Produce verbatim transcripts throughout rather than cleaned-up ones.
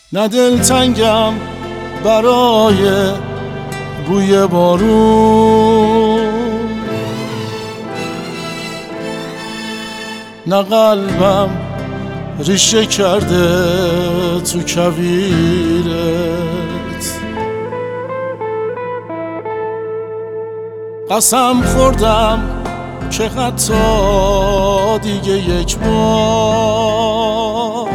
نه دلتنگم برای بوی بارون، نه قلبم ریشه کرده تو کویرت. قسم خوردم که حتی دیگه یک بار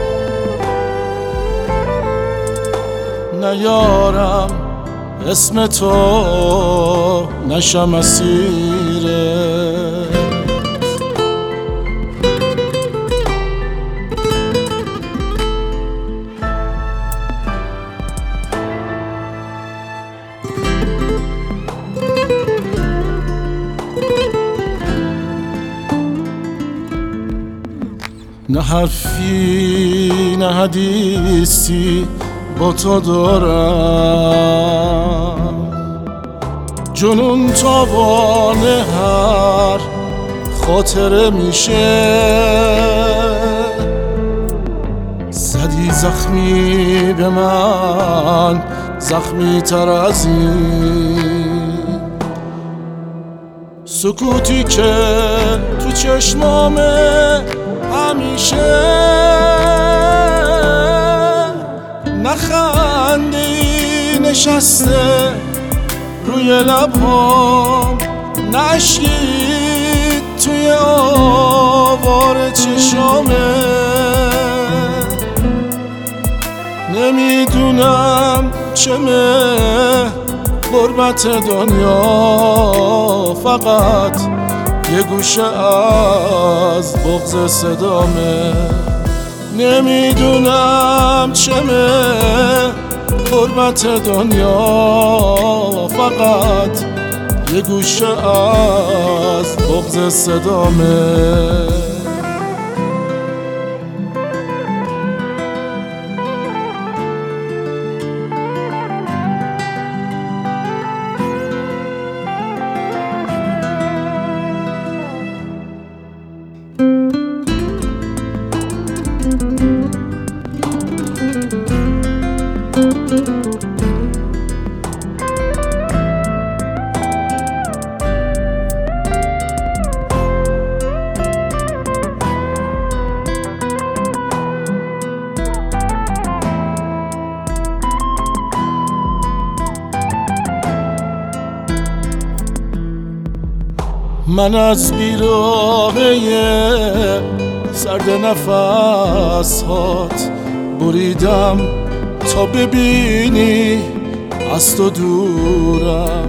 نیارم اسم تو نشم اسیرت. نه حرفی نه حدیثی با تو دارم، جنون تاوان هر خاطره میشه. زدی زخمی به من، زخمی تر از این سکوتی که تو چشمامه همیشه. نخندی نشسته روی لبام، نشکی توی آوار چشامه. نمیدونم چمه غربت دنیا، فقط یه گوشه از بغض صدامه. نمیدونم چمه غربت دنیا، فقط یه گوشه از بغض صدامه. من از بیراهه سرد نفس هات بریدم تا ببینی از تو دورم.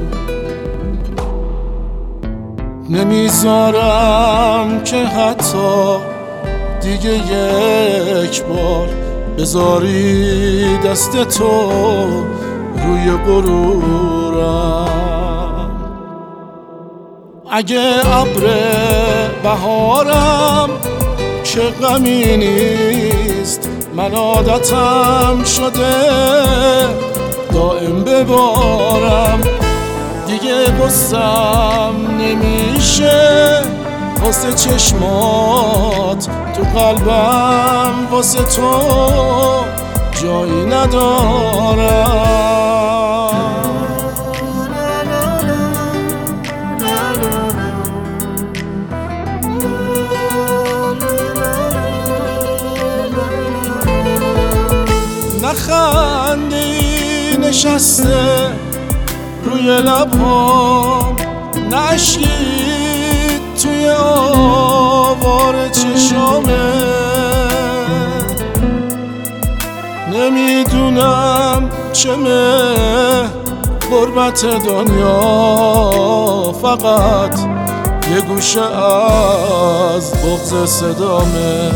نمیذارم که حتی دیگه یک بار بذاری دست تو روی غرورم. اگه ابر بهارم که غمی نیست، من عادتم شده دائم ببارم. دیگه قصم نمیشه واسه چشمات، تو قلبم واسه تو جایی ندارم. نخندی نشسته روی لبام، نشکی توی آوار چشامه. نمیدونم چمه غربت دنیا، فقط یه گوشه از بغض صدامه.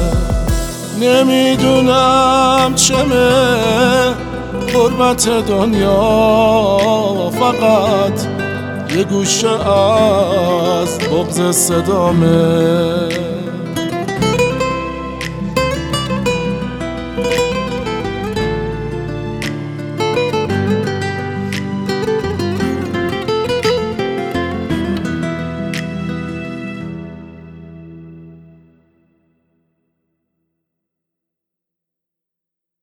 نمیدونم چمه غربت دنیا، فقط یه گوشه از بغض صدامه.